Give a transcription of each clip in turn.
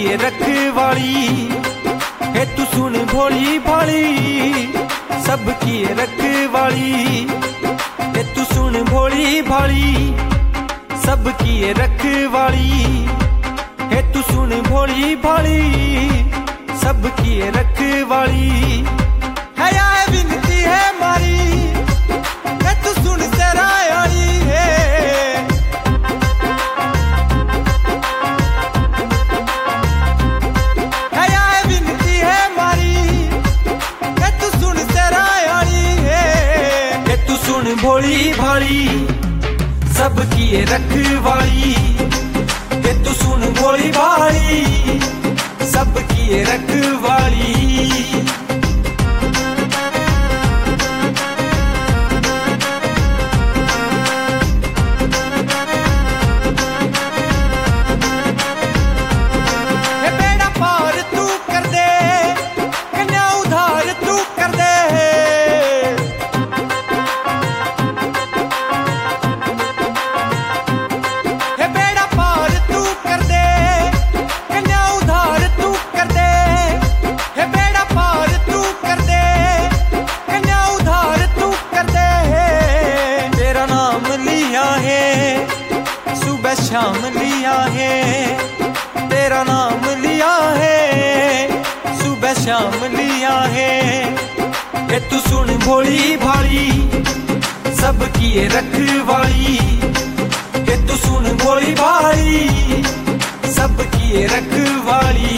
है रखवाली है, तू सुन भोली भाली सबकी है रखवाली है, तू सुन भोली भाली सबकी है रखवाली है, तू सुन भोली भाली सबकी है रखवाली है। या विनती है मारी है, तू सुन सरायाली है, या विनती है मारी है, तू सुन सरायाली है, तू सुन भोली भाली सबकी है रखवाली है, तू सुन भोली भाली सबकी है रखवाली। बेड़ा पार तू कर दे, कन्या उधार तू कर दे, बेड़ा पार तू कर दे, कन्या उधार तू कर दे, बेड़ा पार तू कर दे, कन्या उधार तू कर दे। तेरा नाम लिया है सुबह शाम लिया है, तेरा नाम लिया है सुबह शाम लिया है, ये तू सुन भोली भाली सबकी है रखवाली, ये तू सुन भोली भाली सबकी है रखवाली।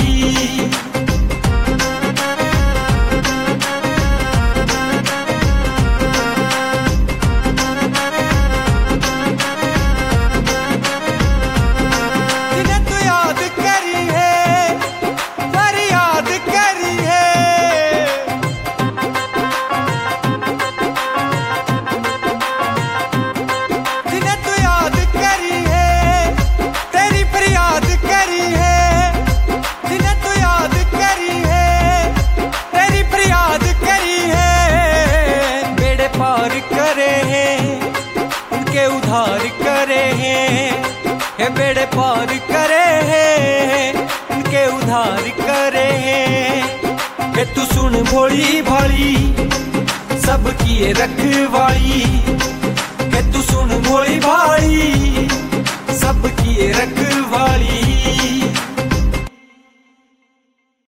उधार करे हैं बेड़े पार करे हैं, उनके उधार करे हैं, तू सुन भोली भाली सबकी है रखवाली है, तू सुन भोली भाली सबकी है रखवाली।